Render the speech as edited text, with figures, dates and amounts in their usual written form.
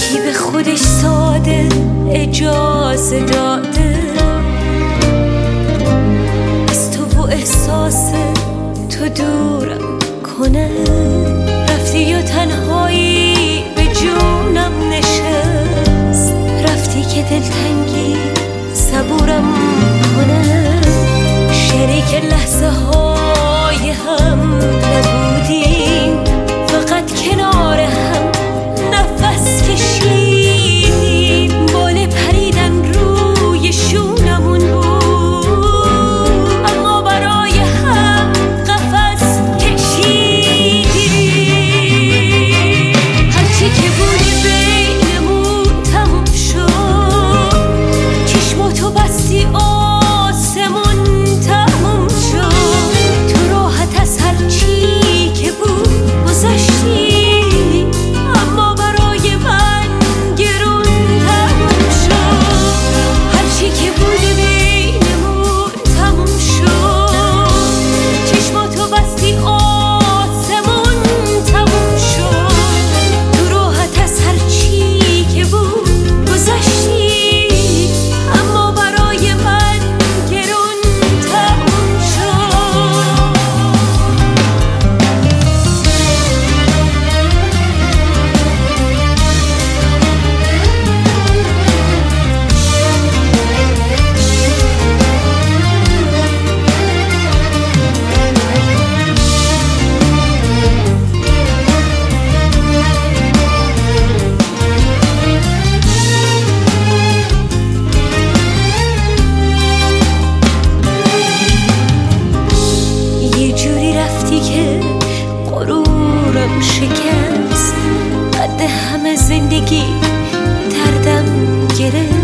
کی به خودش ساده اجازه داده از تو و احساس تو دورم کنه؟ رفتی و تنهایی به جونم نشست، رفتی که دلتنگی صبورم کنه. شریک لحظه های هم نبودیم، فقط کنار هم نفس کشیدیم. باله پریدن روی شونمون بود، اما برای هم قفس کشیدیم. هرچی که بودی بینمون تموم شد، چشماتو بستی آسمون تموم شد. تو راحت از هرچی که بود گذشتی، اما برای من گرون تموم شد. هرچی که بودی بینمون تموم شد، چشماتو بستی آسمون تموم شد. تو راحت از هرچی که بود گذشتی، اما برای من گرون تموم شد. یه جوری رفتی که غرورم شکست، قد همه زندگی دردم گرفت.